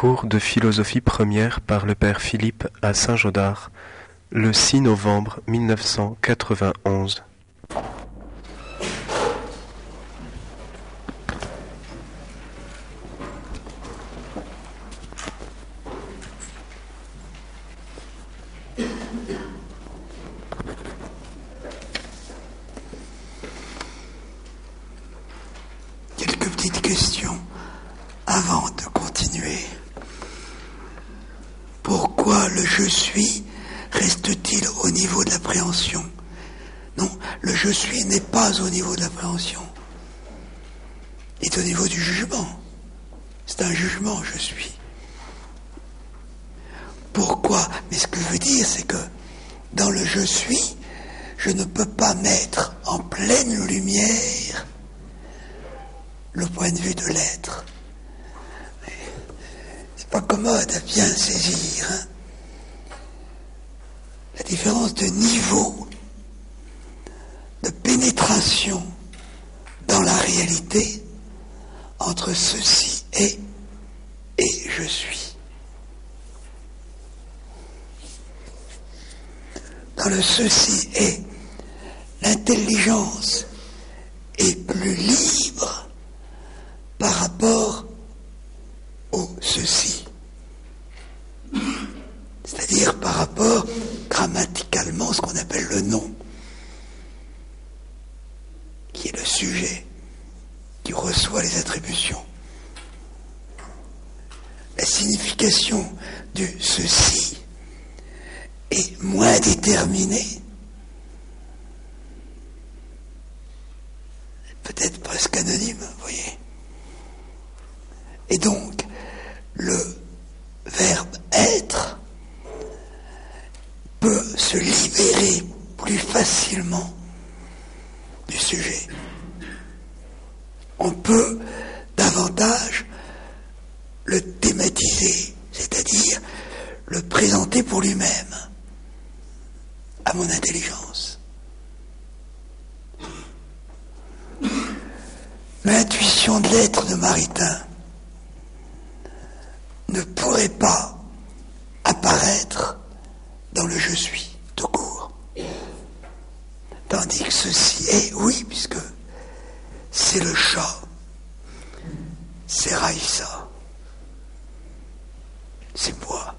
Cours de philosophie première par le père Philippe à Saint-Gaudard, le 6 novembre 1991. Quelques petites questions avant de continuer. Pourquoi le je suis reste-t-il au niveau de l'appréhension? Non, le je suis n'est pas au niveau de l'appréhension. Il est au niveau du jugement. C'est un jugement, je suis. Pourquoi? Mais ce que je veux dire, c'est que dans le je suis, je ne peux pas mettre en pleine lumière le point de vue de l'être. C'est pas commode à bien saisir, hein? La différence de niveau, de pénétration dans la réalité entre ceci est et je suis. Dans le ceci est, l'intelligence est plus libre par rapport au ceci. C'est-à-dire par rapport grammaticalement ce qu'on appelle le nom, qui est le sujet, qui reçoit les attributions. La signification du ceci est moins déterminée, peut-être presque anonyme, vous voyez. Et donc, le verbe être peut se libérer plus facilement du sujet. On peut davantage le thématiser, c'est-à-dire le présenter pour lui-même, à mon intelligence. L'intuition de l'être de Maritain ne pourrait pas apparaître dans le je suis, tout court. Tandis que ceci est, oui, puisque c'est le chat, c'est Raïssa, c'est moi.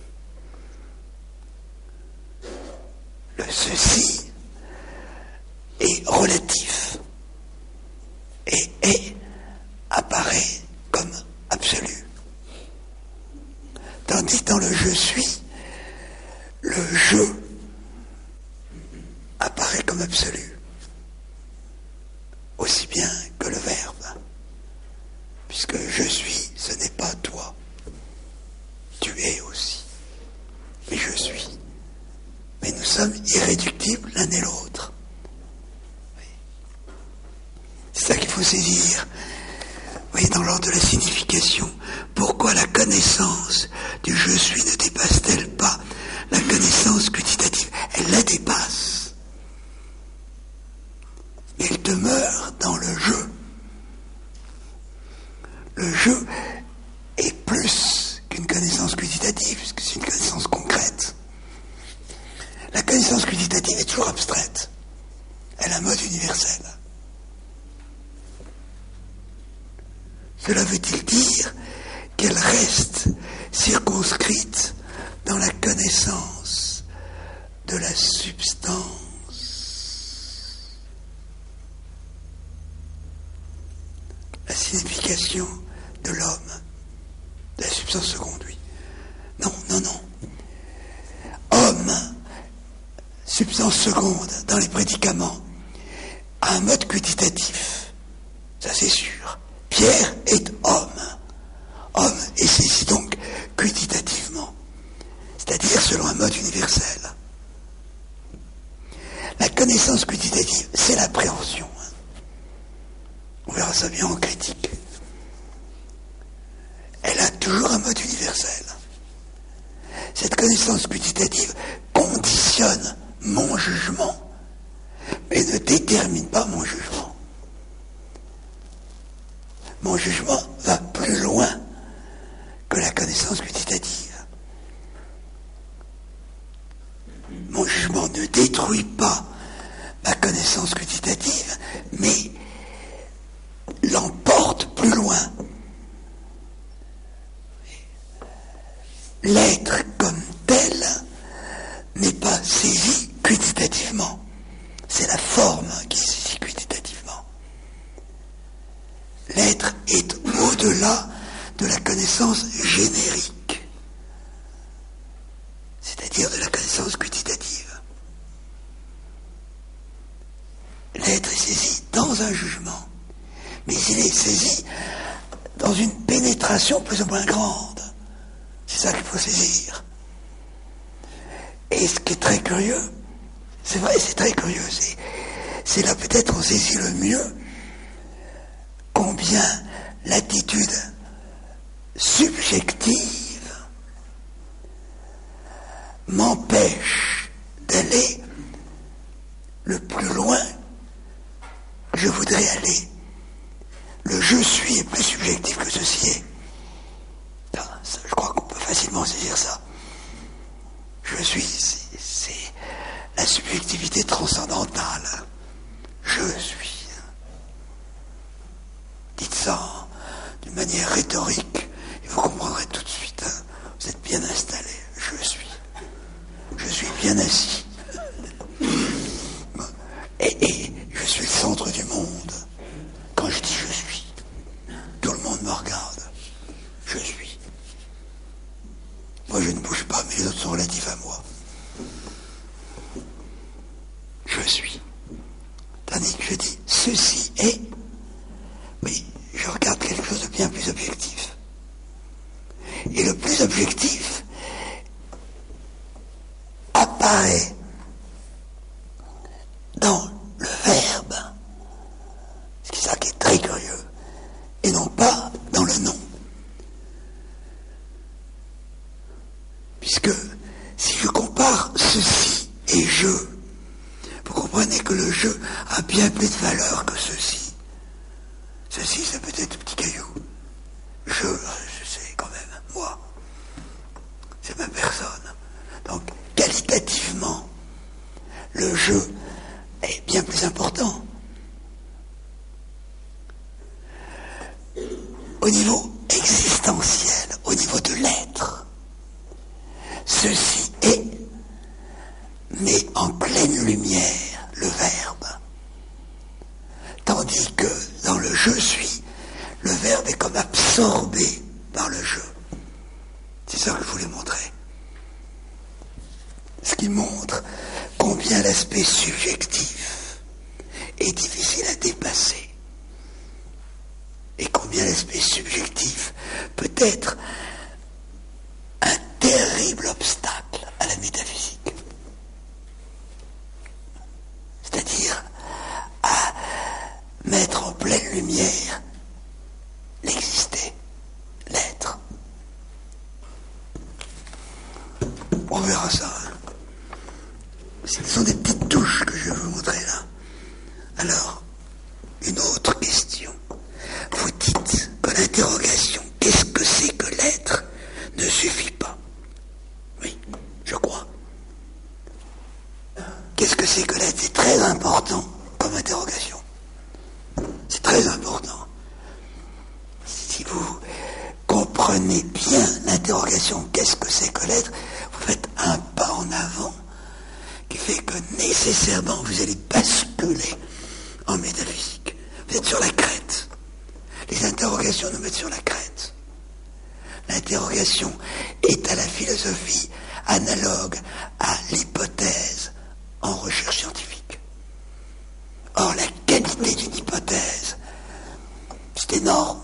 Le ceci est relatif et apparaît comme absolu. Tandis que dans le je suis, le je apparaît comme absolu, aussi bien que le verbe, puisque je suis, ce n'est pas toi, tu es aussi, mais je suis. Mais nous sommes irréductibles l'un et l'autre. C'est ça qu'il faut saisir. Vous voyez, dans l'ordre de la signification, pourquoi la connaissance du je suis ne dépasse-t-elle pas la connaissance quantitative? Elle la dépasse. Mais elle demeure dans le je. Le je est plus qu'une connaissance quantitative, puisque c'est une connaissance concrète. La connaissance quantitative est toujours abstraite. Elle a un mode universel. Cela veut-il dire qu'elle reste circonscrite dans la connaissance de la substance? La signification de l'homme, de la substance seconde, oui. Non. Homme, substance seconde dans les prédicaments, a un mode quantitatif, ça c'est sûr. Pierre est homme. Homme est saisi donc quantitativement, c'est-à-dire selon un mode universel. La connaissance quantitative, c'est l'appréhension. On verra ça bien en critique. Elle a toujours un mode universel. Cette connaissance quantitative conditionne mon jugement, mais ne détermine pas mon jugement. Mon jugement va plus loin que que la connaissance quantitative. Mon jugement ne détruit pas ma connaissance quantitative, mais l'emporte plus loin. L'être comme tel n'est pas saisi quantitativement. C'est la forme qui est saisie quantitativement. L'être est au-delà de la connaissance générique, c'est-à-dire de la connaissance quantitative. L'être est saisi dans un jugement, mais il est saisi dans une pénétration plus ou moins grande. C'est ça qu'il faut saisir. Et ce qui est très curieux, c'est vrai, c'est très curieux, c'est là peut-être on saisit le mieux combien l'attitude subjective m'empêche d'aller le plus loin que je voudrais aller. Le je suis est plus subjectif que ceci est. Je crois qu'on peut facilement saisir ça. Je suis, c'est la subjectivité transcendantale. Je suis. Dites ça d'une manière rhétorique, et vous comprendrez tout de suite. Vous êtes bien installé. Je suis. Je suis bien assis. Et je suis le centre du monde. Quand je dis je suis, tout le monde me regarde. Je suis. Moi je ne bouge pas, mais les autres sont relatifs à moi. Je suis. Tandis que je dis ceci est, oui, je regarde quelque chose de bien plus objectif. Et le plus objectif apparaît dans le verbe, c'est ça qui est très curieux, et non pas dans le nom. Puisque si je compare ceci et je, vous comprenez que le je a bien plus de valeur que ceci. Ceci, c'est peut-être un petit caillou. Je sais quand même, moi. C'est ma personne. Donc, qualitativement, le je est bien plus important. Au niveau existentiel, au niveau de l'être, ceci est, mais en pleine lumière, le verbe. Tandis que dans le je suis, le verbe est comme absorbé par le je. C'est ça que je voulais montrer. Ce qui montre combien l'aspect subjectif est difficile à dépasser. Et combien l'aspect subjectif peut être un terrible obstacle à la métaphysique. C'est-à-dire à mettre en pleine lumière l'exister, l'être. On verra ça. Ce sont des petites touches que je vais vous montrer là. Alors, une autre question. Vous dites que l'interrogation, qu'est-ce que c'est que l'être, ne suffit pas. Oui, je crois. Qu'est-ce que c'est que l'être? C'est très important comme interrogation. C'est très important. Si vous comprenez bien l'interrogation, qu'est-ce que c'est que l'être, vous faites un pas en avant qui fait que nécessairement vous allez basculer en métaphysique. Vous êtes sur la crête. Les interrogations nous mettent sur la crête. L'interrogation est à la philosophie analogue à l'hypothèse en recherche scientifique. Or, la qualité d'une hypothèse, c'est énorme.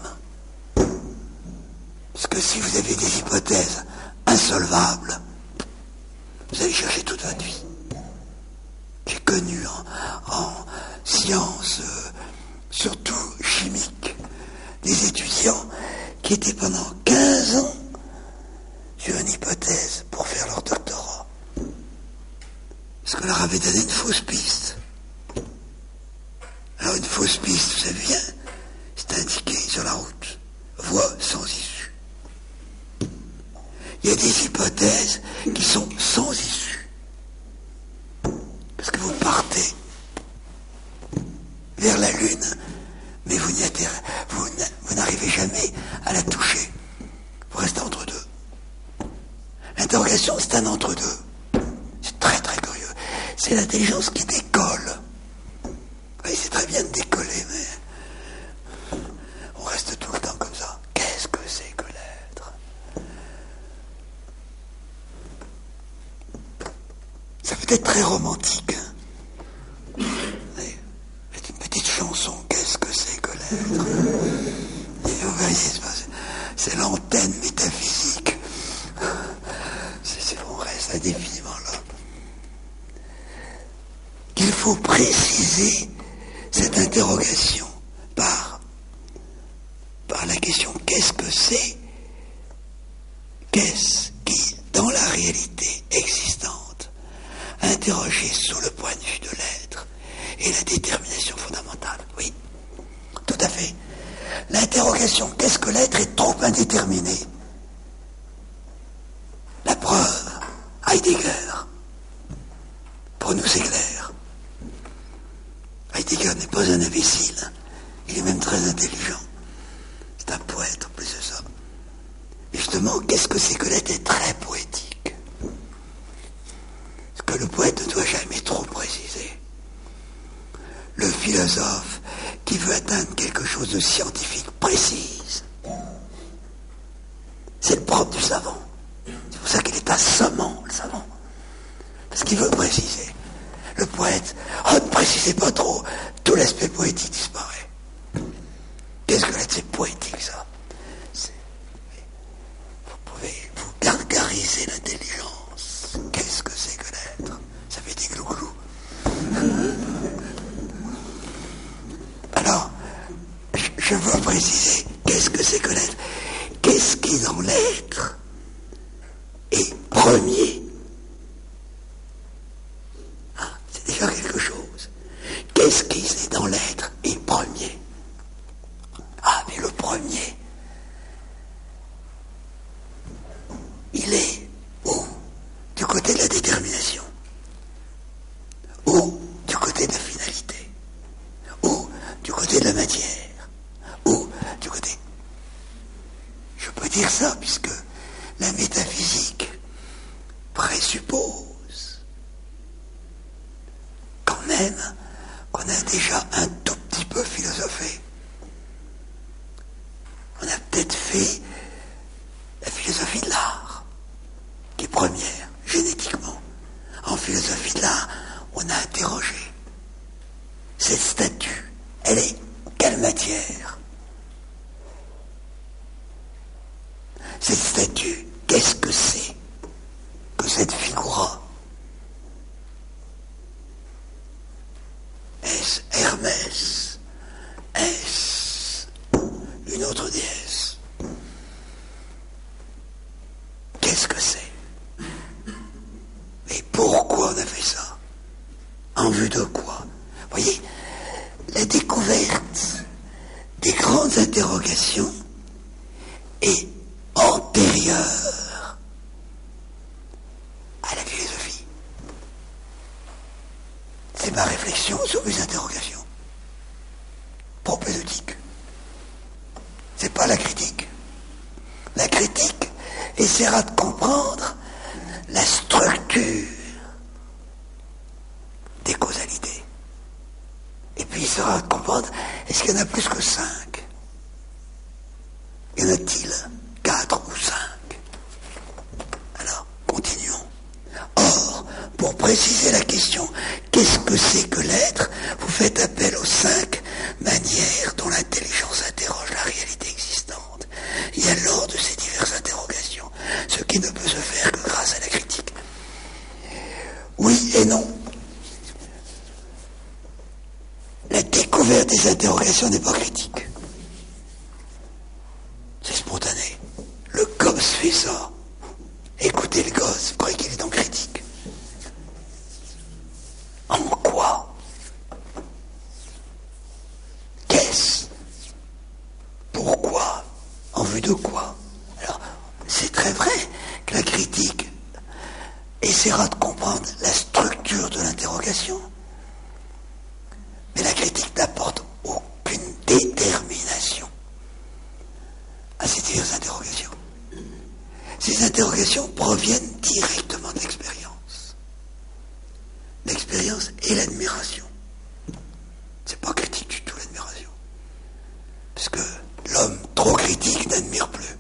Parce que si vous avez des hypothèses insolvables, vous allez chercher toute votre vie. J'ai connu en sciences, surtout chimiques, des étudiants qui étaient pendant 15 ans sur une hypothèse pour faire leur doctorat. Parce qu'on leur avait donné une fausse piste. Alors une fausse piste, vous savez bien, c'est indiqué sur la route. Voie sans issue. il y a des hypothèses qui sont sans issue. Parce que vous partez vers la Lune, mais vous n'arrivez jamais à la toucher. Vous restez entre deux. L'interrogation, c'est un entre-deux. C'est très très curieux. C'est l'intelligence qui décolle. Oui, c'est très bien de décoller, mais on reste tout le temps comme ça. Qu'est-ce que c'est que l'être? Ça peut être très romantique. C'est une petite chanson. Qu'est-ce que c'est que l'être? Et vous voyez, c'est l'antenne métaphysique. On reste indéfiniment là. Il faut préciser cette interrogation par la question qu'est-ce que c'est? Qu'est-ce qui, dans la réalité existante, interrogée sous le point de vue de l'être et la détermination fondamentale? Oui, tout à fait. L'interrogation qu'est-ce que l'être est trop indéterminée. La preuve, Heidegger, pour nous c'est clair. Heidegger n'est pas un imbécile, il est même très intelligent. C'est un poète en plus de ça. Mais justement, qu'est-ce que c'est que l'être est très poétique. Ce que le poète ne doit jamais trop préciser. Le philosophe qui veut atteindre quelque chose de scientifique précise. C'est le propre du savant. C'est pour ça qu'il est assommant, le savant. Parce qu'il veut préciser. Le poète, ne précisez pas trop, tout l'aspect poétique disparaît. Qu'est-ce que l'être? C'est poétique, ça. Vous pouvez vous gargariser l'intelligence. Qu'est-ce que c'est que l'être? Ça fait des glouglous. Alors, je veux préciser, qu'est-ce que c'est que l'être? Qu'est-ce qui, dans l'être, est premier? C'est déjà quelque chose. Qu'est-ce qui est dans l'être est premier? Mais le premier, il est où? Du côté de la détermination, ou du côté de la finalité, ou du côté de la matière, ou du côté... Je peux dire ça puisque la métaphysique présuppose quand même qu'on a déjà un tout petit peu philosophé. On a peut-être fait la philosophie de l'art, qui est première, génétiquement. En philosophie de l'art, on a interrogé cette statue. Elle est quelle matière? Cette statue, qu'est-ce que c'est que cette figura? Est-ce Hermès? Est-ce une autre déesse? Qu'est-ce que c'est? Et pourquoi on a fait ça? En vue de quoi? Vous voyez, la découverte des grandes interrogations est antérieure à la philosophie. C'est ma réflexion sur les interrogations propédeutiques. C'est pas la critique. La critique essaiera de comprendre la structure des causalités. Et puis essaiera de comprendre, est-ce qu'il y en a plus que 5? Y en a-t-il 4 ou 5? Alors, continuons. Or, pour préciser la question, qu'est-ce que c'est que l'être? Vous faites appel aux 5 manières dont l'intelligence interroge la réalité existante. Et alors de ces diverses interrogations, ce qui ne peut se faire que grâce à la critique. Oui et non. La découverte des interrogations n'est pas critique. C'est spontané. Le gosse fait ça. Écoutez le gosse, vous croyez qu'il est en critique? En quoi? Qu'est-ce? Pourquoi? En vue de quoi? Alors, c'est très vrai que la essaiera de comprendre la structure de l'interrogation. Mais la critique n'apporte aucune détermination à ces diverses interrogations. Ces interrogations proviennent directement de l'expérience. L'expérience et l'admiration. C'est pas critique du tout, l'admiration. Parce que l'homme trop critique n'admire plus.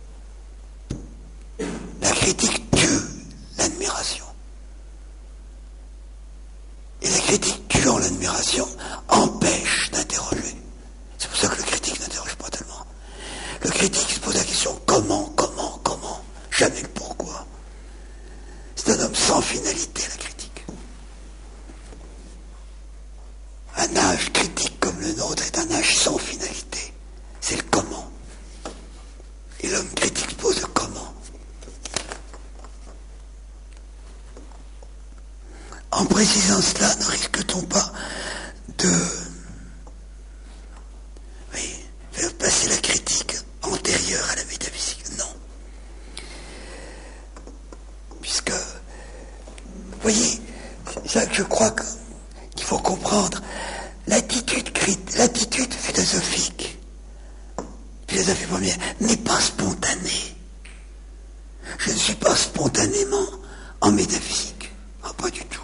La critique tue l'admiration. Et la critique tuant l'admiration empêche d'interroger. C'est pour ça que le critique n'interroge pas tellement. Le critique se pose la question comment, jamais le pourquoi. C'est un homme sans finalité, la critique. Un âge critique comme le nôtre est un âge sans finalité. C'est le comment. Et l'homme critique se pose le comment. En précisant cela, ne risque-t-on pas de faire passer la critique antérieure à la métaphysique? Non. Puisque, vous voyez, c'est ça que je crois qu'il faut comprendre. L'attitude philosophique, philosophie première, n'est pas spontanée. Je ne suis pas spontanément en métaphysique. Ah, pas du tout.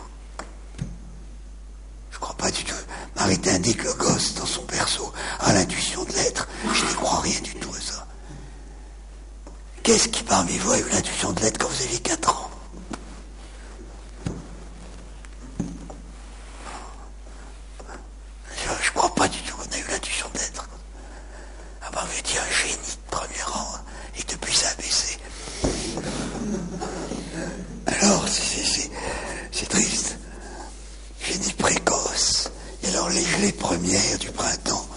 Je crois pas du tout. Maritain indique le gosse dans son berceau à l'intuition de l'être. Je n'y crois rien du tout à ça. Qu'est-ce qui parmi vous a eu l'intuition de l'être quand vous aviez 4 ans? Je crois pas du tout qu'on a eu l'intuition de l'être. Avant, vous étiez un génie de premier rang et depuis ça a baissé. Alors, c'est triste. Génie précoce. Et alors les gelées premières du printemps,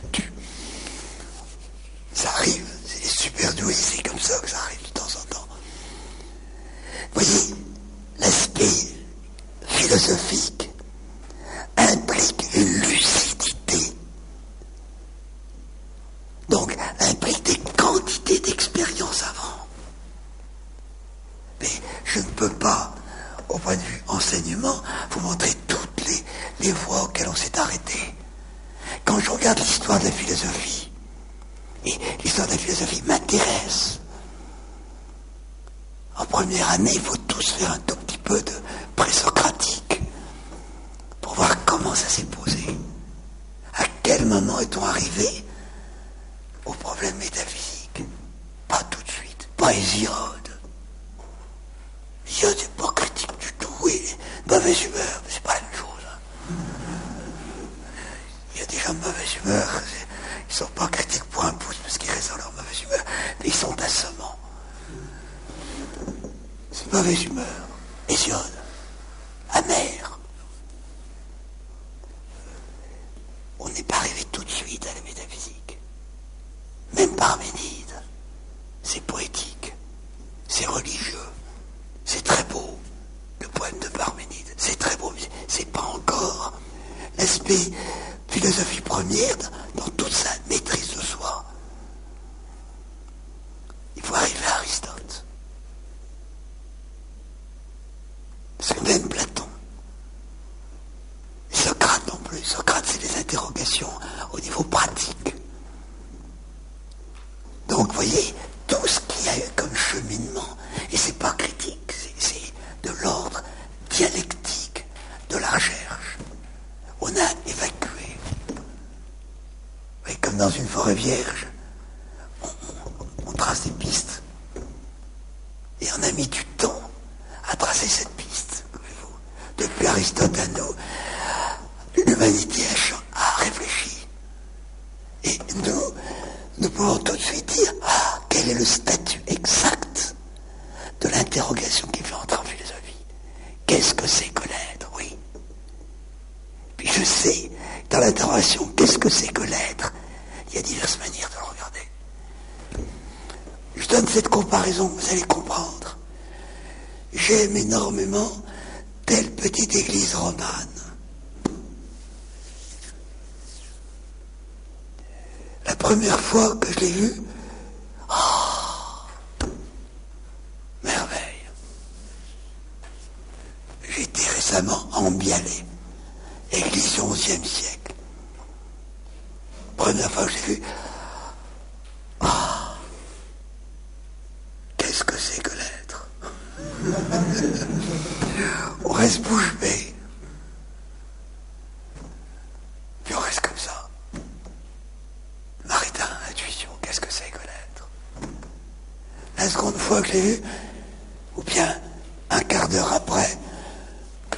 ça arrive, c'est les super doués, c'est comme ça que ça arrive de temps en temps. Vous voyez, l'aspect philosophique implique une lucidité. Donc, implique des quantités d'expérience avant. Mais je ne peux pas, au point de vue enseignement, vous montrer toutes les voies auxquelles on s'est arrêté. Quand je regarde l'histoire de la philosophie, et l'histoire de la philosophie m'intéresse, en première année, il faut tous faire un tout petit peu de présocratique pour voir comment ça s'est posé. À quel moment est-on arrivé au problème métaphysique? Pas tout de suite, pas Hésiode. Hésiode, c'est pas critique du tout, oui, mauvaise humeur, mais c'est pas la même chose. Il y a des gens de mauvaise humeur, ils ne sont pas critiques pour un pouce parce qu'ils restent dans leur mauvaise humeur, mais ils sont assommants. C'est mauvaise humeur, Hésiode, amer. On n'est pas arrivé tout de suite à la métaphysique. Même Parménide, c'est poétique, c'est religieux, c'est très beau. Le poème de Parménide, c'est très beau, mais c'est pas encore l'aspect philosophie première dans toute sa maîtrise de soi. Il faut arriver à Aristote. Parce que même Platon, et Socrate non plus, Socrate c'est des interrogations au niveau pratique. Donc vous voyez, tout ce qu'il y a eu comme cheminement, et c'est pas critique, c'est de l'ordre dialectique de la recherche. On a évacué. Et comme dans une forêt vierge, on trace des pistes. Et on a mis du temps à tracer cette piste. Depuis Aristote à nous, l'humanité a réfléchi. Et nous pouvons tout de suite dire quel est le statut exact de l'interrogation qui fait entrer en philosophie. Qu'est-ce que c'est que l'être? Oui. Puis je sais, dans l'interrogation, qu'est-ce que c'est que l'être? Il y a diverses manières de le regarder. Je donne cette comparaison, vous allez comprendre. J'aime énormément telle petite église romane. La première fois que je l'ai vue, merveille. récemment à Ambialé, église du XIe siècle. Première fois que j'ai vu, qu'est-ce que c'est que l'être? On reste bouche bée. Puis on reste comme ça. Maritain, intuition, qu'est-ce que c'est que l'être? La seconde fois que je l'ai vu, ou bien un quart d'heure après, que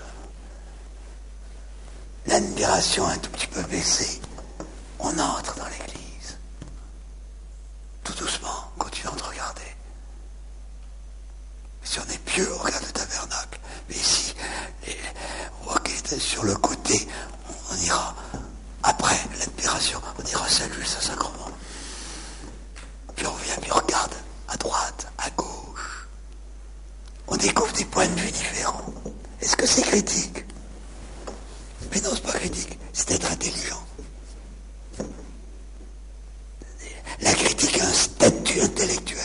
l'admiration a un tout petit peu baissé, on entre dans l'église. Tout doucement, continuant de regarder. Si on est pieux, on regarde le tabernacle. Mais ici, on voit qu'il était sur le côté. On ira, après l'admiration, on ira saluer le Saint-Sacrement. Puis on revient, puis on regarde à droite, à gauche. On découvre des points de vue différents. Est-ce que c'est critique? Mais non, c'est pas critique, c'est être intelligent. La critique a un statut intellectuel.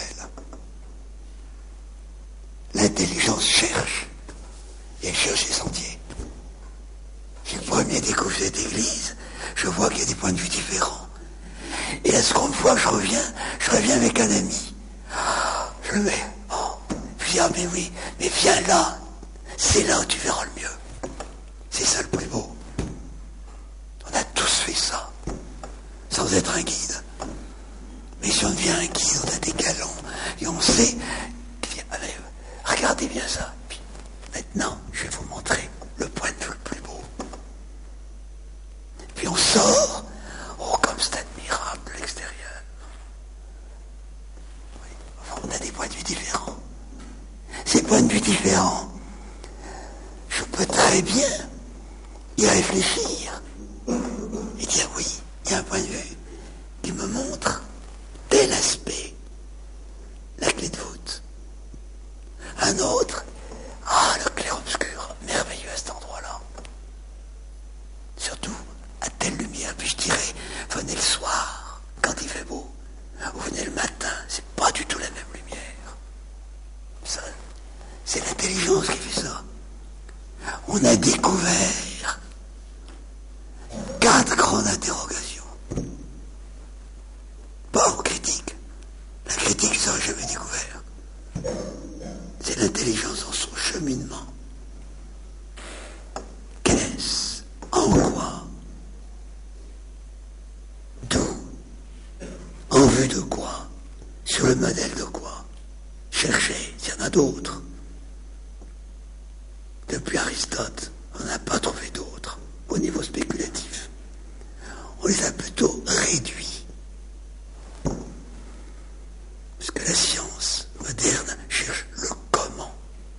L'intelligence cherche, et elle cherche ses sentiers. Si le premier découvre cette église, je vois qu'il y a des points de vue différents. Et la seconde fois que je reviens avec un ami. Je le mets. Je dis, mais oui, mais viens là. C'est là où tu verras le mieux. C'est ça le plus beau. On a tous fait ça, sans être un guide. Mais si on devient un guide, on a des galons, et on sait, regardez bien ça. Puis, maintenant, je vais vous montrer le point de vue le plus beau. Puis on sort, comme c'est admirable l'extérieur. Oui, enfin, on a des points de vue différents. Ces points de vue différents, je peux très bien y réfléchir et dire oui, il y a un point de vue qui me montre tel aspect, la clé de voûte. Un autre, le clair-obscur, merveilleux à cet endroit-là. Surtout à telle lumière, puis je dirais, venez le soir, quand il fait beau, ou venez le matin, c'est pas du tout la même lumière. Ça, c'est l'intelligence qui fait ça. On a découvert 4 grandes interrogations. Pas aux critiques. La critique, ça n'aurait jamais découvert. C'est l'intelligence dans son cheminement. Qu'est-ce? En quoi? D'où? En vue de quoi? Sur le modèle de quoi? Cherchez, s'il y en a d'autres. Depuis Aristote, on n'a pas trouvé d'autres au niveau spéculatif. On les a plutôt réduits. Parce que la science moderne cherche le comment.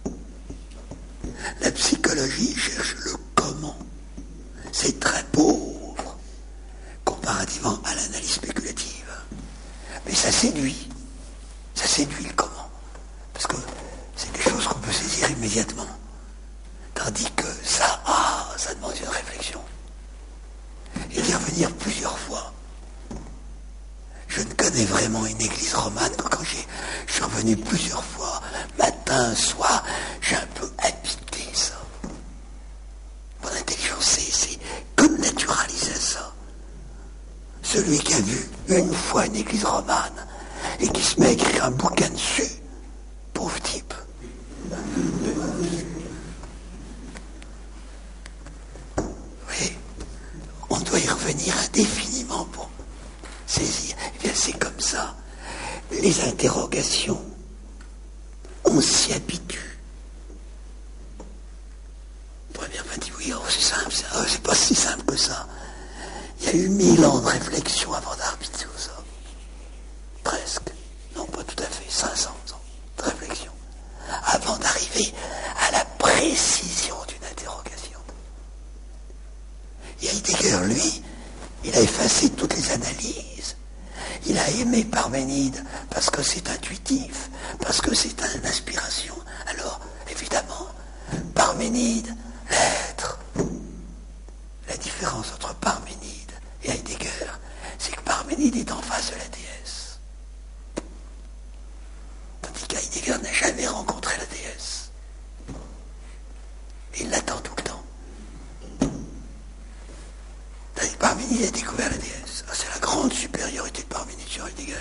La psychologie cherche le comment. C'est très pauvre comparativement à l'analyse spéculative. Mais ça séduit. Ça séduit le comment. Parce que c'est des choses qu'on peut saisir immédiatement. Tandis que ça demande une réflexion. Et d'y revenir plusieurs fois. Je ne connais vraiment une église romane que quand je suis revenu plusieurs fois, matin, soir, j'ai un peu habité ça. Mon intelligence, c'est comme naturaliser ça. Celui qui a vu une fois une église romane et qui se met à écrire un bouquin dessus, pauvre type. Oui, on doit y revenir indéfiniment pour saisir. Eh bien, c'est comme ça. Les interrogations, on s'y habitue. Première fois, on dit oui, c'est simple, c'est pas si simple que ça. Il y a eu 1000 ans de réflexion avant d'arbitrer ça. Presque. Non, pas tout à fait. 500 ans de réflexion. Avant d'arriver à la précision d'une interrogation. Et Heidegger, lui, il a effacé toutes les analyses. Il a aimé Parménide parce que c'est intuitif, parce que c'est une inspiration. Alors, évidemment, Parménide, l'être. La différence entre Parménide et Heidegger, c'est que Parménide est en face de la déesse. Tandis qu'Heidegger n'a jamais rencontré la déesse. Il l'a Parménide a découvert la déesse. Ah, c'est la grande supériorité de Parménide sur Heidegger.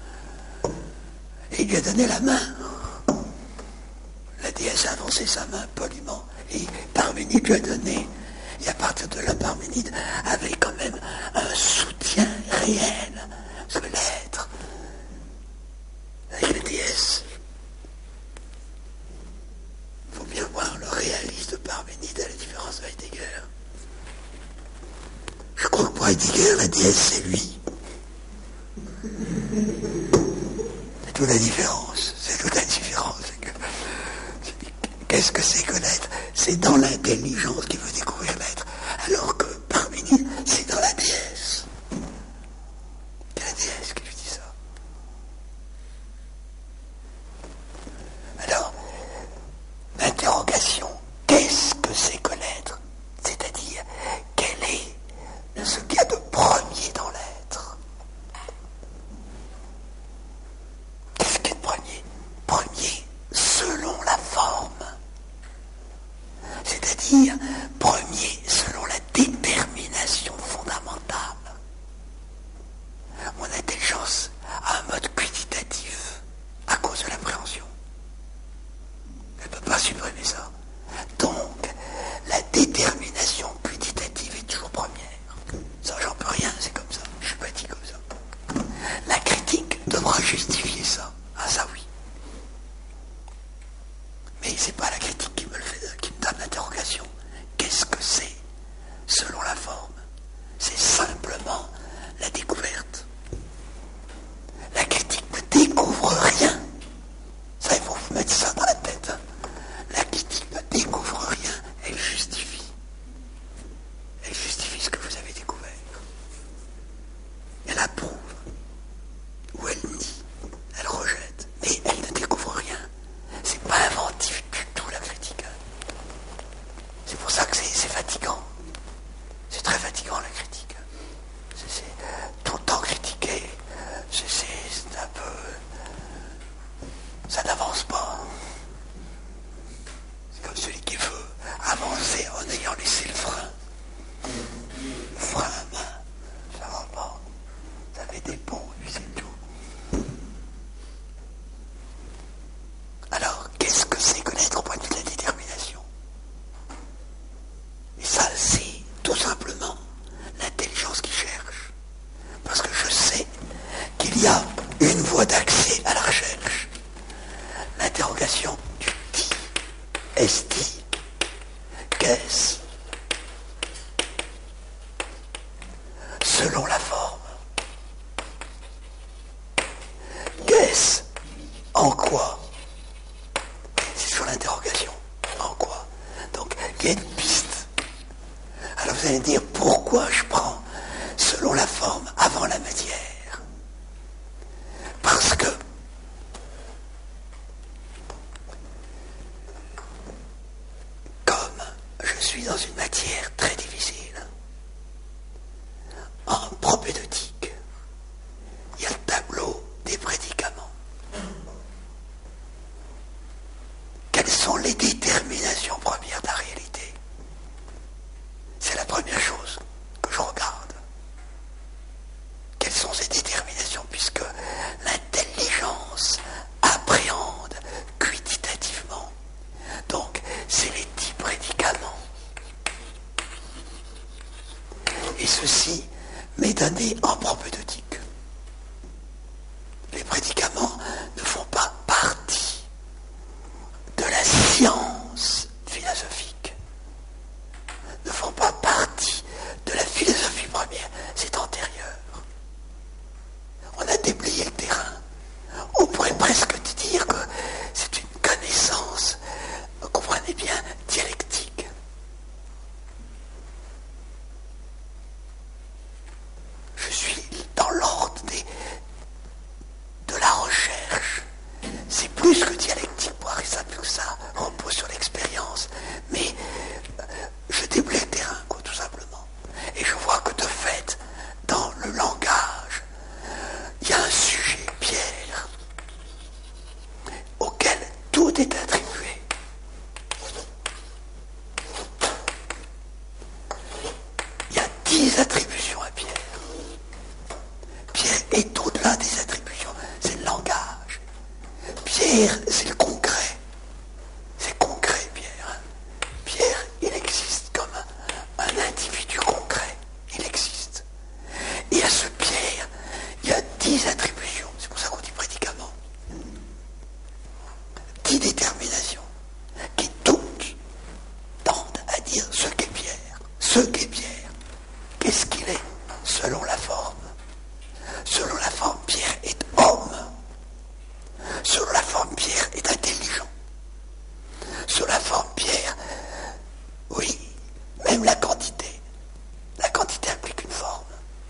Et il lui a donné la main. La déesse a avancé sa main poliment et Parménide lui a donné. Et à partir de là, Parménide avait quand même un soutien réel. Parce que l'être, avec la déesse, il faut bien voir le réalisme de Parménide à la différence de Heidegger. Je crois que pour Heidegger, la déesse, c'est lui. C'est toute la différence. C'est toute la différence. Qu'est-ce que c'est que l'être? C'est dans l'intelligence qu'il veut découvrir l'être. Alors que Parménide, c'est dans la déesse. C'est la déesse qui lui dit ça. Alors, l'interrogation, qu'est-ce que c'est que l'être? C'est-à-dire, quel est ce qu'il y a de premier dans l'être? Qu'est-ce qu'il y a de premier? Premier, selon la forme. C'est-à-dire, premier, selon la détermination fondamentale. Mon intelligence a un mode quantitatif à cause de l'appréhension. Elle ne peut pas supprimer ça. Donc, la détermination quantitative est toujours première. Ça, j'en peux rien, c'est comme ça. Je suis bâti comme ça. La critique devra justifier ça. Ah, ça oui. Mais c'est pas la critique qui me le fait, qui me donne l'interrogation. Qu'est-ce que c'est, selon la forme? C'est simplement la découverte. La critique ne découvre rien. Ça, il faut vous mettre ça dans la tête. Hein. La critique ne découvre rien, elle justifie. Elle justifie ce que vous avez découvert. Elle approuve. Ou elle nie. Elle rejette. Mais elle ne découvre rien. C'est pas inventif du tout, la critique. C'est pour ça que c'est fatigant. C'est très fatigant, la critique. C'est tout le temps critiquer. C'est un peu... Ça n'avance pas. C'est comme celui qui veut avancer en ayant laissé le frein. Le frein à main. Ça va pas. Ça fait des ponts, et puis c'est tout. Alors, qu'est-ce que c'est que l'être au point de vue de la détermination? Et ça, c'est tout simplement l'intelligence qui cherche. Parce que je sais qu'il y a une voie d'accès à la recherche. L'interrogation du qui. Est-ce qu'est-ce? Selon la forme. Qu'est-ce? En quoi? C'est toujours l'interrogation. En quoi? Donc, il y a une piste. Alors vous allez me dire, pourquoi je prends selon la forme avant la matière? Parce que comme je suis dans une matière très difficile, en propédeutique, il y a le tableau des prédicaments. Quelles sont les déterminations premières de la réalité? C'est la première chose que je regarde. Quelles sont ces déterminations? Puisque l'intelligence appréhende quantitativement. Donc, c'est les 10 prédicaments. Et ceci m'est donné en propédeutique. Les prédicaments ne font pas partie de la science philosophique, ne font pas partie de la philosophie première, c'est antérieur. On a déblayé le terrain. On pourrait presque dire que c'est une connaissance, vous comprenez bien, dialectique. Je suis dans l'ordre de la recherche. C'est plus que dialectique, pour arriver ça, plus que ça repose sur l'expérience. Mais je déblaye le terrain, quoi, tout simplement. Et je vois que de fait, dans le langage, il y a un sujet, Pierre, auquel tout est attribué. Il y a 10 attributions à Pierre. Pierre, c'est le concret. C'est concret, Pierre. Pierre, il existe comme un individu concret. Il existe. Et à ce Pierre, il y a 10 attributions. C'est pour ça qu'on dit prédicament. 10 déterminations qui toutes tendent à dire ce qu'est Pierre. Ce qu'est Pierre. Qu'est-ce qu'il est selon la forme? Selon la forme, Pierre est homme. Selon la forme, Pierre est intelligent. Selon la forme, Pierre, oui, même la quantité. La quantité implique une forme.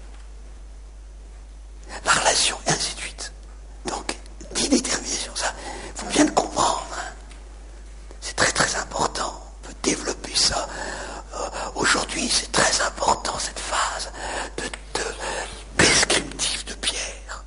La relation, et ainsi de suite. Donc, 10 déterminations, ça, il faut bien le comprendre. Hein. C'est très très important. On peut développer ça. Aujourd'hui, c'est très important, cette phase de descriptif de Pierre.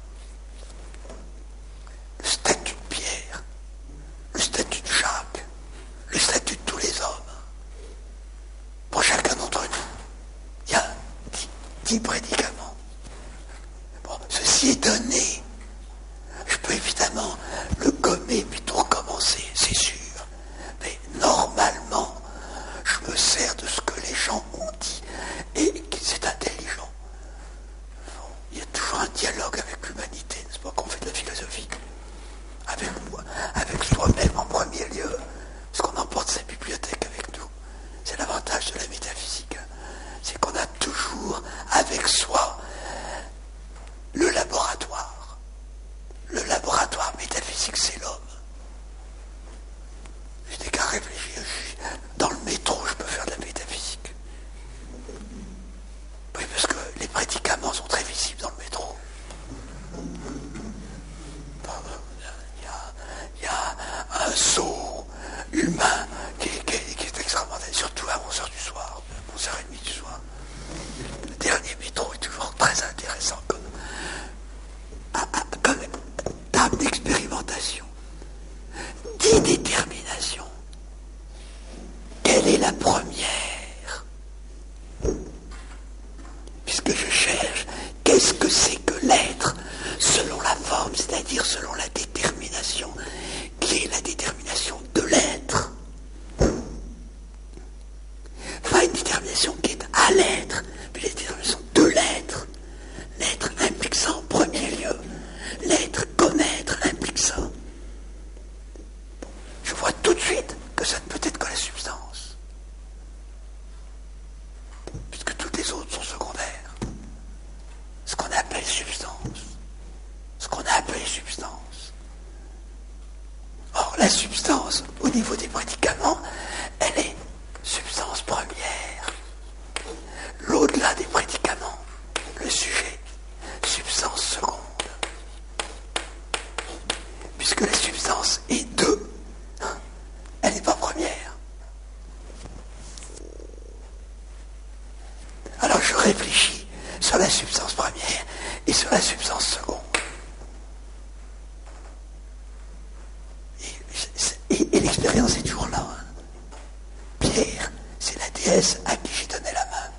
Le statut de Pierre, le statut de Jacques, le statut de tous les hommes. Pour chacun d'entre nous, il y a 10 prédicaments. Bon, ceci est donné. Je peux évidemment le gommer puis tout recommencer, c'est sûr. Mais normalement, je me sers de ce que les gens ont dit et que c'est intelligent. Bon, il y a toujours un dialogue avec l'humanité, n'est-ce pas, qu'on fait de la philosophie. Avec moi, avec soi-même en premier lieu, parce qu'on emporte sa bibliothèque avec nous. C'est l'avantage de la métaphysique. C'est qu'on a toujours avec soi le laboratoire. Le laboratoire métaphysique, c'est l'homme. Je n'ai qu'à réfléchir. Dans le métro, je peux faire de la métaphysique. Oui, parce que les prédicaments sont très visibles dans le métro. Il y a un saut humain qui est extrêmement, surtout à 11h du soir, 11h30 du soir. Le dernier métro est toujours très intéressant comme table d'expérimentation. 10 déterminations. Quelle est la première? Puisque je cherche, qu'est-ce que c'est que l'être selon la forme, c'est-à-dire selon la détermination, qui est la détermination de l'être. Pas une détermination qui est à l'être, mais la détermination de l'être. L'être implique ça en premier lieu. L'être, connaître, implique ça. Je vois tout de suite que ça ne peut être que la substance. Puisque toutes les autres sont secondaires. Ce qu'on appelle substance. Ce qu'on a appelé substance. Or, la substance, au niveau des prédicaments, elle est substance première. L'au-delà des prédicaments, le sujet, substance seconde. Puisque la substance est deux, elle n'est pas première. Alors je réfléchis sur la substance première et sur la substance seconde. Et l'expérience est toujours là. Hein. Pierre, c'est la déesse à qui j'ai donné la main.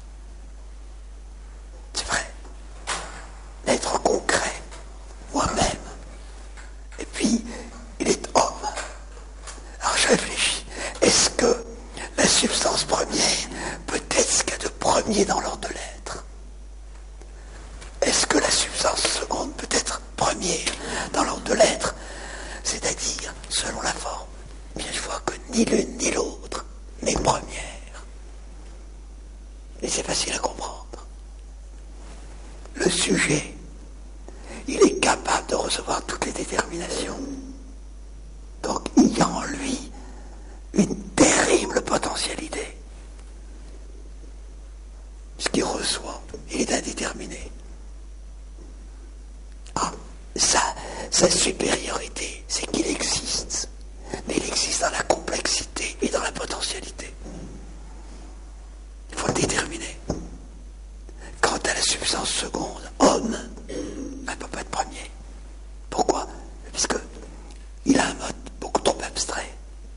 C'est vrai. L'être concret, moi-même. Et puis, il est homme. Alors je réfléchis. Est-ce que la substance première peut être ce qu'il y a de premier dans l'ordre de l'être? Est-ce que la substance seconde peut être première dans l'ordre de l'être? C'est-à-dire, selon la forme. Bien, je vois que ni l'une ni l'autre n'est première. Et c'est facile à comprendre. Le sujet, il est capable de recevoir toutes les déterminations. Donc, il y a en lui une terrible potentialité. Ce qu'il reçoit, il est indéterminé. Ah, sa supériorité, c'est qu'il existe. Mais il existe dans la complexité et dans la potentialité. Il faut le déterminer. Quant à la substance seconde, homme, elle ne peut pas être premier. Pourquoi? Puisque il a un mode beaucoup trop abstrait.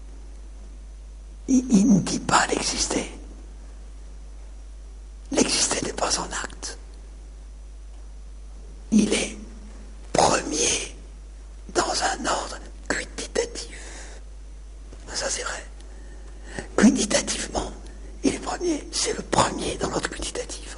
Il ne dit pas l'exister. L'exister n'est pas en acte. Il est premier dans un ordre premier, c'est le premier dans l'ordre quantitatif.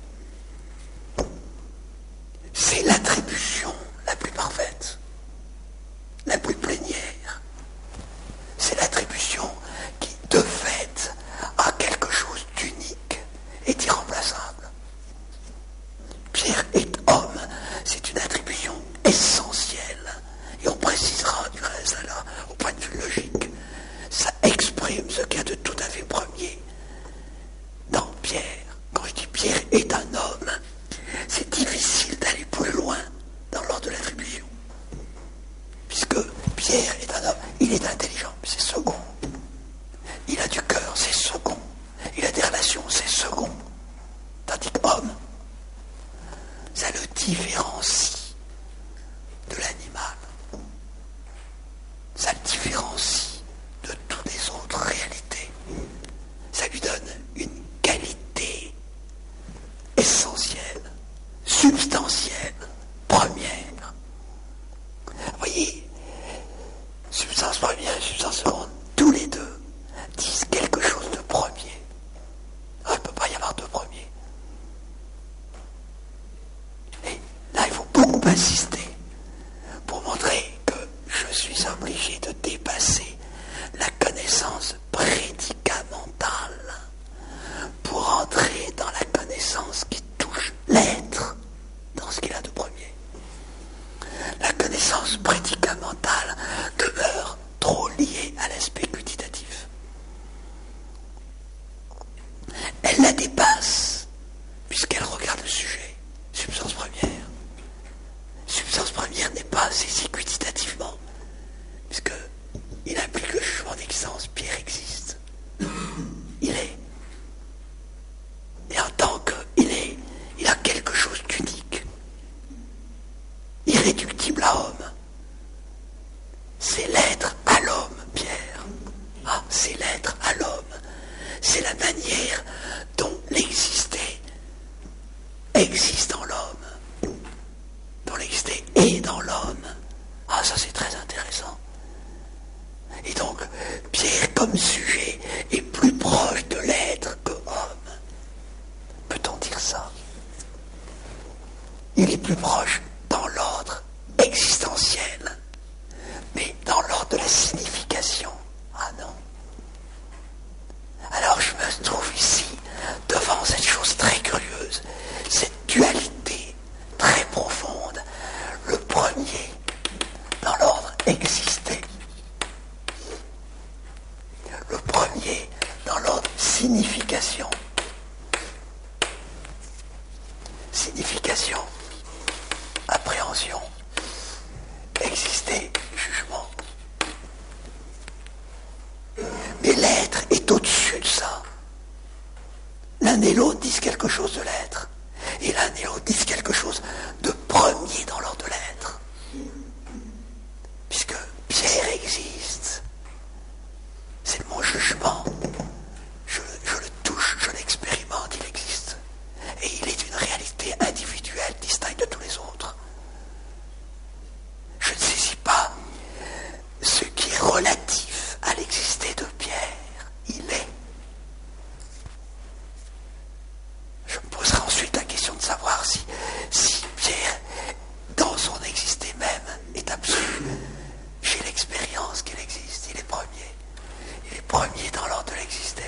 C'est l'attribution la plus parfaite, la plus plénière. C'est l'attribution qui, de fait, a quelque chose d'unique et d'irremplaçable. Pierre est homme, c'est une attribution essentielle. Et on précisera du reste là, au point de vue logique. Ça exprime ce qu'il y a de tout à fait premier dans Pierre. Quand je dis Pierre est un homme, c'est difficile d'aller plus loin dans l'ordre de l'attribution. Puisque Pierre est un homme, il est intelligent, c'est second. Il a du cœur, c'est second. Il a des relations, c'est second. Tandis qu'homme, ça le différencie de l'animal. Ça le différencie de toutes les autres réalités. Ça lui donne une qualité essentielle, substantielle, première. Vous voyez, substance première et substance seconde, tous les deux disent quelque chose de premier. Il ne peut pas y avoir de premier. Et là, il faut beaucoup insister pour montrer que je suis obligé de dépasser la connaissance prédicamentale pour entrer dans la connaissance qui touche l'être dans ce qu'il a de premier. La connaissance prédicamentale demeure trop liée à l'aspect quantitatif. Elle la dépasse puisqu'elle regarde le sujet, substance première. Substance première n'est pas saisie quantitativement, puisqu'il implique le jugement d'existence. Pierre existe. Il est. Et en tant qu'il est, il a quelque chose d'unique, irréductible à homme. C'est l'être à l'homme, Pierre. Ah, c'est l'être à l'homme. C'est la manière dont l'existé existe en l'homme. Dont l'existé est dans l'homme. Ah, ça c'est très intéressant. Et donc, Pierre comme sujet est plus proche de l'être que homme. Peut-on dire ça? Il est plus proche dans l'ordre existentiel, mais dans l'ordre de la signification. Ah non. Alors je me trouve ici devant cette chose très curieuse, cette dualité très profonde. Le premier dans l'ordre existé, le premier dans l'ordre signification. Signification, appréhension, exister, jugement. Mais l'être est au-dessus de ça. L'un et l'autre disent quelque chose de l'être. Et l'un et l'autre disent quelque chose de premier dans l'ordre de l'être. Puisque Pierre existe. C'est mon jugement. Je le touche, je l'expérimente, il existe. Et il est une réalité individuelle, distincte de tous les autres. Je ne saisis pas ce qui est relatif à l'existé de Pierre. Il est. Je me poserai ensuite la question de savoir si Pierre, dans son existé même, est absolu. J'ai l'expérience qu'il existe. Il est premier. Il est premier dans l'ordre de l'existé.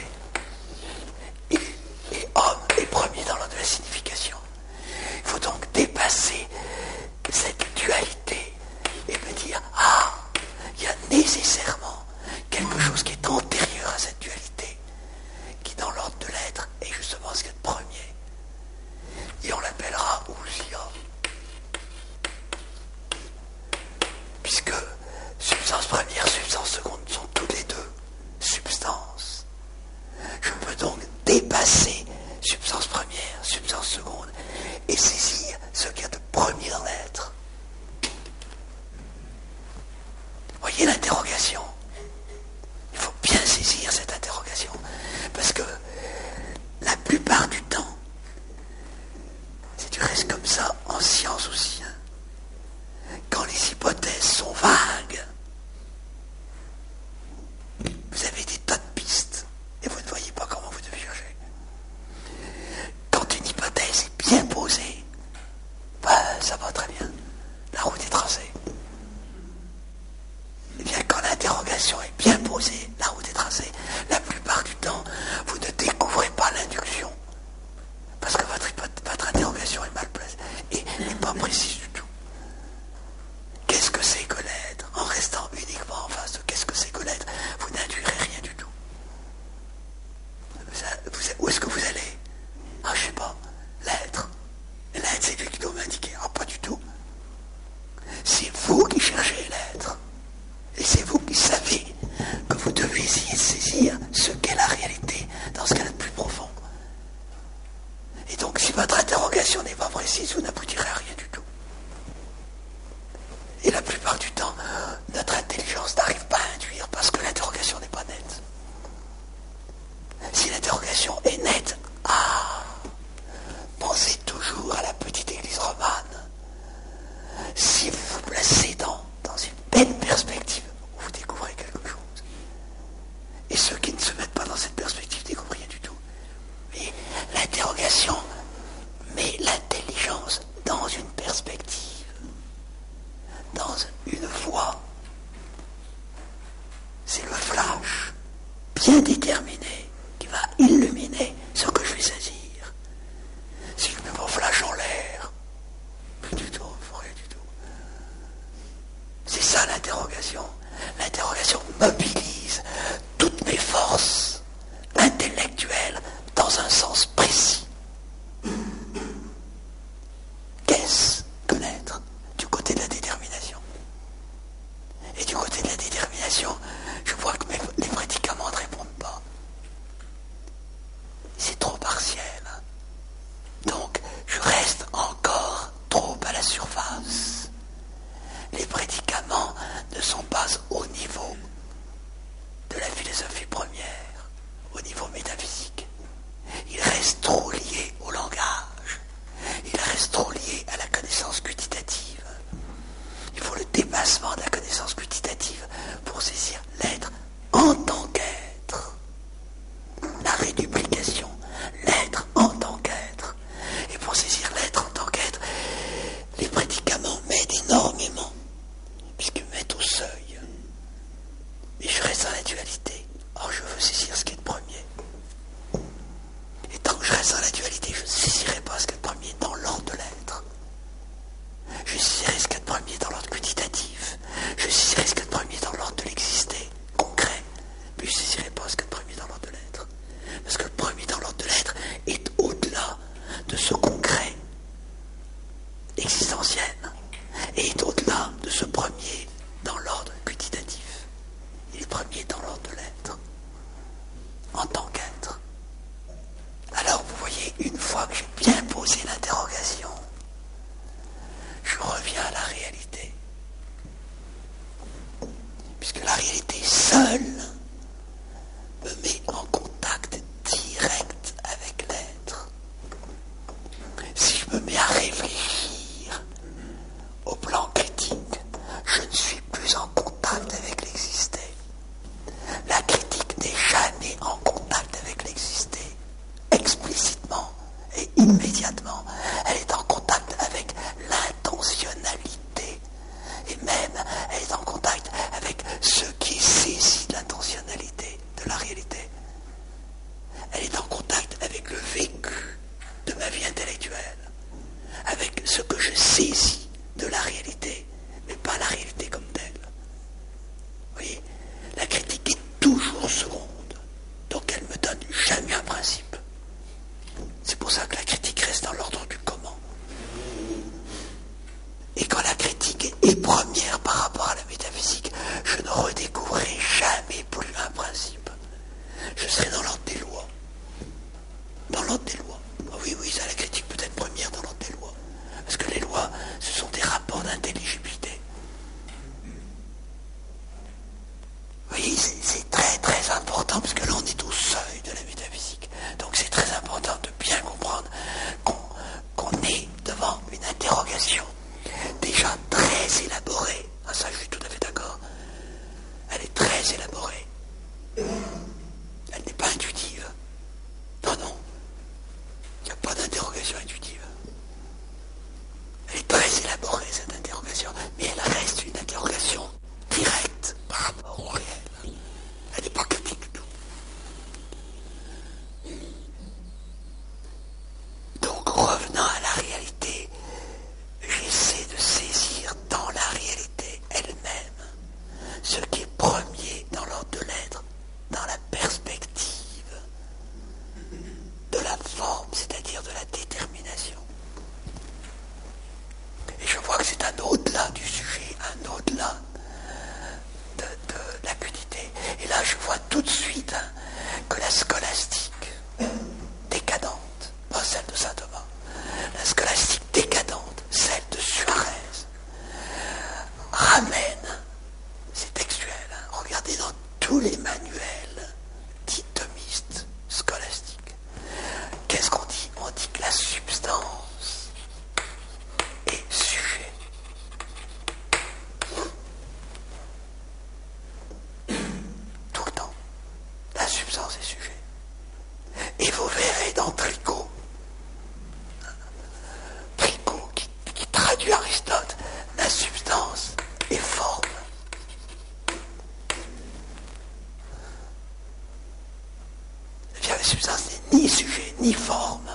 Et homme est premier dans l'ordre de la signification. Il faut donc dépasser cette dualité et me dire, ah, il y a nécessairement quelque chose qui est antérieur à cette dualité, qui dans l'ordre de l'être est justement ce qui est le premier. Et on l'appellera ousia. Puisque substance première, substance seconde sont toutes les deux substances. Je peux donc dépasser substance première, substance seconde, et saisir ce qu'il y a de premier dans l'être. Voyez l'interrogation. Il faut l'interrogation est bien posée, la route est tracée, la plupart du temps, vous ne découvrez pas l'induction. Parce que votre interrogation est mal placée et n'est pas précise du tout. Qu'est-ce que c'est que l'être? En restant uniquement en face de qu'est-ce que c'est que l'être, vous n'induirez rien du tout. Où est-ce que vous allez? Ah, je sais pas. L'être. L'être, c'est lui qui doit m'indiquer. Ah, pas du tout. C'est vous qui cherchez l'être. Et c'est vous qui savez que vous devez essayer de saisir ce qu'est la réalité dans ce qu'elle est de plus profond. Et donc, si votre interrogation n'est pas précise, vous n'aboutirez à rien du tout. Et la plupart du temps, notre intelligence n'arrive pas à induire parce que l'interrogation n'est pas nette. Si l'interrogation est nette, pensez toujours à la petite église romane. Si vous vous placez dans une belle perspective, vous découvrez quelque chose. Et ceux qui ne se mettent pas dans cette perspective ne découvrent rien du tout. Mais l'interrogation met l'intelligence dans une perspective, dans une voie. C'est le flash bien déterminé qui va illuminer ce que je vais saisir. Si je mets mon flash en l'air, plus du tout, rien du tout. C'est ça l'interrogation. L'interrogation mobilise toutes mes forces intellectuelles dans un sens précis. Qu'est-ce que l'être du côté de la détermination? Et du côté de la détermination, je vois que les prédicaments ne répondent pas. C'est trop partiel. Donc, je reste encore trop à la surface. Les prédicaments ne sont pas au niveau de la philosophie première, au niveau métaphysique. Ils restent trop liés au langage. Ils restent trop liés à la connaissance quantitative. Il faut le dépassement de la connaissance quantitative pour saisir l'être en tant qu'être. La réduplication, l'être en tant qu'être. Et pour saisir l'être en tant qu'être, les prédicaments m'aident énormément, puisqu'ils me mettent au seuil. Mais je reste dans la dualité. Or, je veux saisir ce qui est de premier. Et tant que je reste dans la dualité, je ne saisirai pas ce qui est de premier dans l'ordre de l'être. Je saisirai ce qu'il y a de premier dans l'ordre quantitatif. Je saisirai ce qu'il y a de premier dans l'ordre de l'exister, concret. Mais je ne saisirai pas ce qu'il y a de premier dans l'ordre de l'être. Parce que le premier dans l'ordre de l'être est au-delà de ce concret existentiel. Et est au-delà de ce premier dans l'ordre quantitatif. Il est premier dans l'ordre de l'être. En tant qu'être. Alors vous voyez, une fois que j'ai bien posé l'interrogation, je reviens à la réalité. Puisque la réalité seule me met en contact direct avec l'être. Si je me mets à réfléchir au plan critique, je ne suis plus en contact avec l'existé. La critique n'est jamais en contact avec l'existé, explicitement et immédiatement. Elle est en contact avec l'intentionnalité. Et même, elle est en contact avec ce qui est saisi de l'intentionnalité, de la réalité. Elle est en contact avec le vécu de ma vie intellectuelle, avec ce que je saisis de la réalité, mais pas la réalité comme telle. Vous voyez, la critique est toujours seconde, donc elle ne me donne jamais un principe. C'est pour ça que la critique reste dans l'ordre du comment. Et quand la critique est première par rapport à la métaphysique, je ne redécouvrirai jamais plus un principe. Je serai dans l'ordre des lois. Dans l'ordre des lois. Oui, ça, la critique peut être première dans l'ordre des lois. Parce que les lois, ce sont des rapports d'intelligibilité. Oui, c'est très très important, parce que là on est au seuil de la métaphysique. Donc c'est très important de bien comprendre qu'on est devant une interrogation déjà très élaborée. Ah, ça, je suis tout à fait d'accord. Elle est très élaborée. Elle n'est pas intuitive. Non. Il n'y a pas d'interrogation intuitive. Elle est très élaborée, cette interrogation, mais elle reste une interrogation directe par rapport au réel. de suite que la scolastique décadente, pas celle de saint Thomas, la scolastique décadente, celle de Suarez, ramène, c'est textuel, regardez dans tous les manuels dits thomistes scolastiques, qu'est-ce qu'on dit? On dit que la substance est sujet. Tout le temps, la substance est sujet. Et vous verrez dans Tricot qui traduit Aristote, la substance est forme. Eh bien, la substance n'est ni sujet ni forme.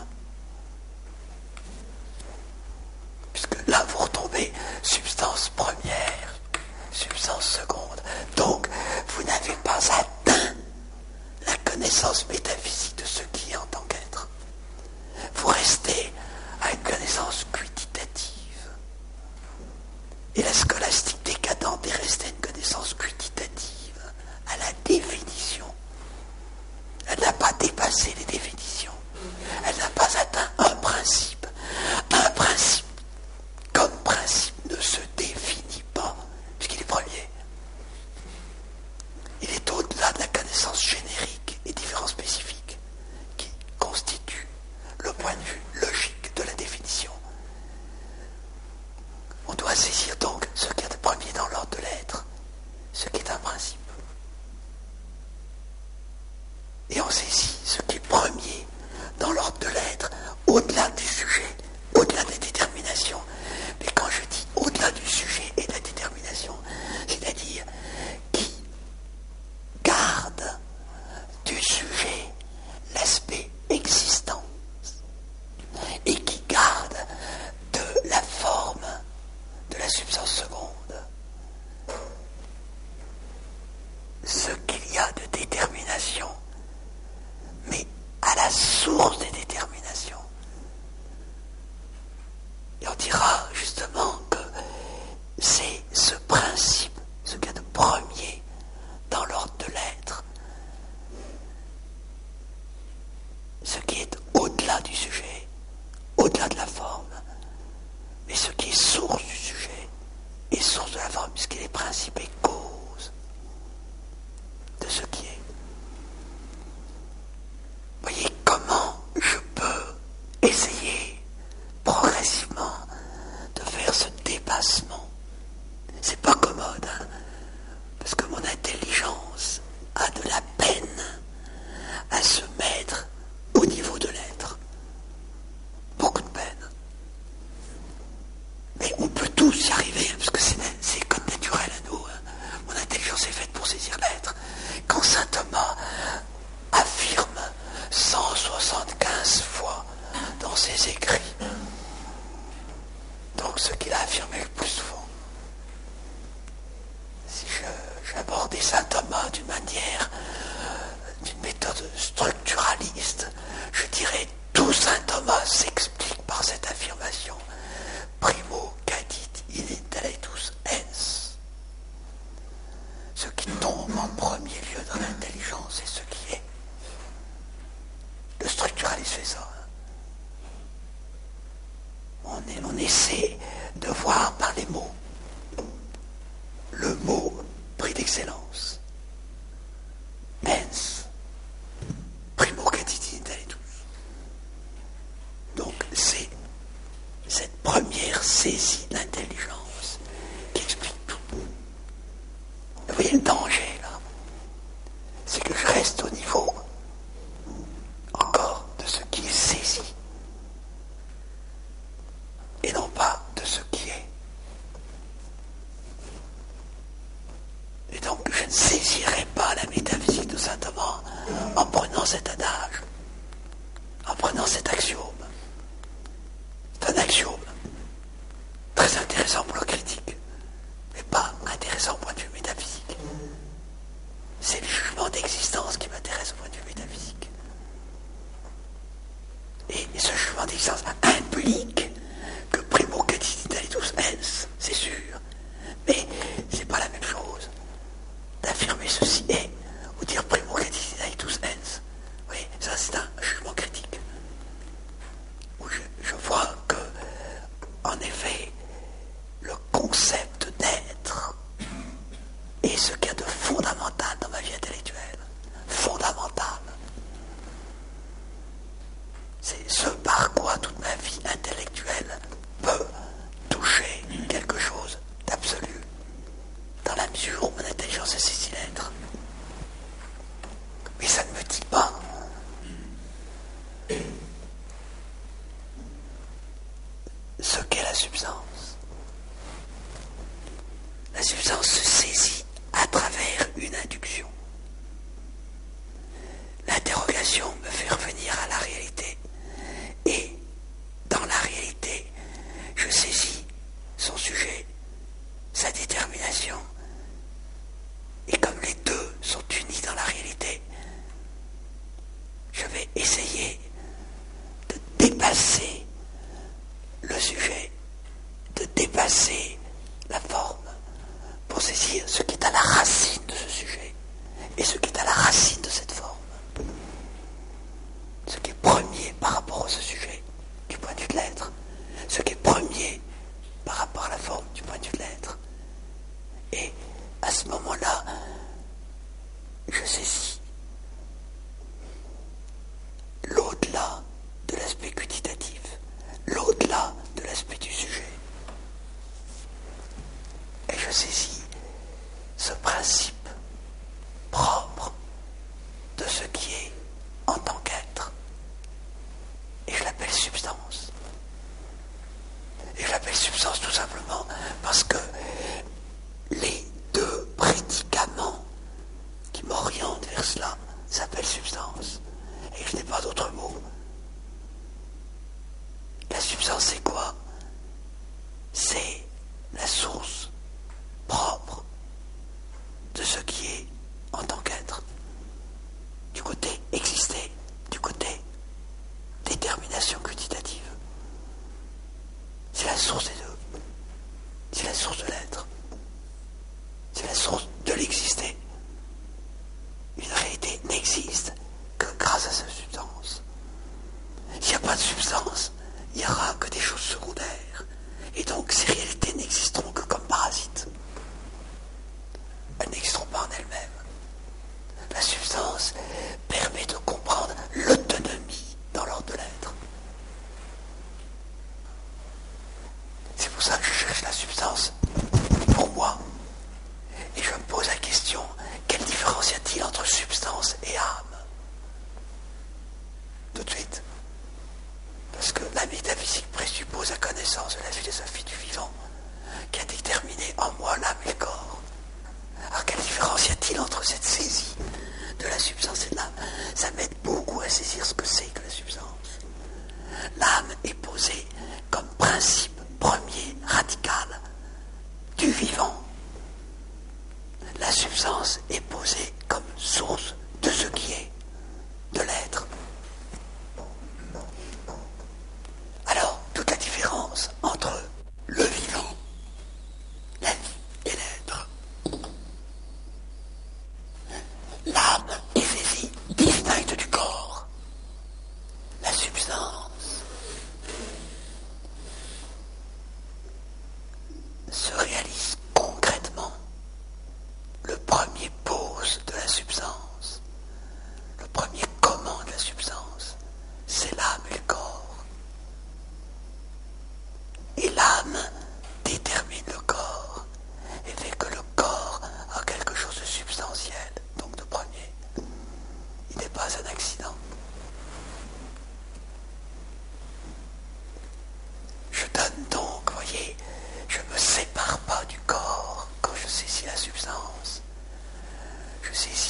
Puisque là, vous retombez substance première, substance seconde. Donc, vous n'avez pas atteint la connaissance métaphysique de ce qui est en tant qu'être. Vous restez à une connaissance quantitative. Et la scolastique décadente est restée à une connaissance quantitative, à la définition. Elle n'a pas dépassé les définitions. Elle n'a pas atteint un principe. Un principe, comme principe, ne se définit pas, puisqu'il est premier. Il est au-delà de la connaissance générique et différents spécifiques qui constituent le point de vue logique de la définition. On doit saisir donc ce qui est premier dans l'ordre de l'être, ce qui est un principe. Et on saisit ce qui est premier dans l'ordre de l'être, au-delà du sujet, au-delà des déterminations. Mais quand je dis au-delà du sujet et de la détermination, c'est-à-dire qui garde du sujet l'aspect existence et qui garde de la forme de la substance seconde ce qu'il y a de détermination, mais à la source des déterminations. Et on dira justement que c'est ce principe, ce qu'il y a de premier dans l'ordre de l'être, ce qui est au-delà du sujet, au-delà de la forme, mais ce qui est source du sujet et source de la forme, puisqu'il est principe et cause de ce qui est. Voyez comment je peux essayer progressivement de faire ce dépassement. C'est pas commode, hein, parce que mon intelligence a de la peine à se mettre au niveau de l'être. Beaucoup de peine. Mais on peut tous y arriver, hein, parce que c'est comme naturel à nous. Hein. Mon intelligence est faite pour saisir l'être. Quand saint Thomas affirme 175 fois dans ses écrits, donc ce qu'il a affirmé le plus souvent, si j'abordais saint Thomas d'une méthode structuraliste, je dirais tout saint Thomas s'explique par cette affirmation. Primo cadit in intellectus ens. Ce qui tombe en premier lieu dans l'intelligence, c'est ce qui est. Le structuralisme fait ça. On essaie de voir par les mots. Le mot prix d'excellence. Ens. Primo cadit in intellectus. Donc c'est cette première saisie de l'intelligence qui explique tout. Vous voyez le danger là, c'est que je reste au niveau encore de ce qui est saisi et non pas de ce qui est. Et donc je ne saisirai pas la métaphysique de saint Thomas en prenant cet adage, en prenant cet axiome. C'est un axiome très intéressant pour la critique, mais pas intéressant au point de vue métaphysique. C'est le jugement d'existence qui m'intéresse au point de vue métaphysique. Et ce jugement d'existence implique que primo cadit intellectus ens, c'est sûr, mais c'est pas la même chose d'affirmer ceci et ou dire primo cadit substance. La substance se saisit à travers une induction. L'interrogation me fait revenir à la réalité. Et dans la réalité, je saisis son sujet, sa détermination. Et comme les deux sont unis dans la réalité, je vais essayer de dépasser le sujet, de dépasser la forme, pour saisir ce qui est à la racine de ce sujet et ce qui est à la racine de cette forme. Ce qui est premier par rapport à ce sujet, du point de vue de l'être, ce qui est premier par rapport à la forme, du point de vue de l'être. Et à ce moment-là, je saisis l'au-delà de l'aspect quantitatif, l'au-delà de l'aspect du sujet. Et je saisis ce principe propre de ce qui est en tant qu'être. Et je l'appelle substance. Et je l'appelle substance tout simplement parce que les deux prédicaments qui m'orientent vers cela s'appellent substance. Et je n'ai pas d'autre mot. La substance, c'est quoi? C'est la source propre de ce qui est en tant qu'être. Du côté exister, du côté détermination quantitative. C'est la source des deux. C'est la source de l'être. C'est la source de l'exister. Une réalité n'existe que grâce à sa substance. S'il n'y a pas de substance, il n'y aura que des choses secondaires. Et donc ces réalités n'existeront que comme parasites. Elles n'existeront pas en elles-mêmes. La substance permet de comprendre l'autonomie dans l'ordre de l'être. C'est pour ça que je cherche la substance pour moi. Et je me pose la question, quelle différence y a-t-il entre substance et âme? Tout de suite. Parce que la métaphysique présuppose la connaissance de la philosophie du vivant, qui a déterminé en moi l'âme et le corps. Alors quelle différence y a-t-il entre cette saisie de la substance et de l'âme? Ça m'aide beaucoup à saisir ce que c'est que la substance. L'âme est posée comme principe premier, radical, du vivant. La substance est posée comme source de ce qui est, de l'être. Alors, toute la différence entre le vivant, la vie et l'être. L'âme est saisie distincte du corps. La substance se réalise concrètement. Le premier pose de la substance, le premier comment de la substance, c'est l'âme et le corps. Et l'âme détermine le corps et fait que le corps a quelque chose de substantiel, donc de premier. Il n'est pas un accident. Je donne donc, voyez, je ne me sépare pas du corps quand je saisis la substance. Je saisis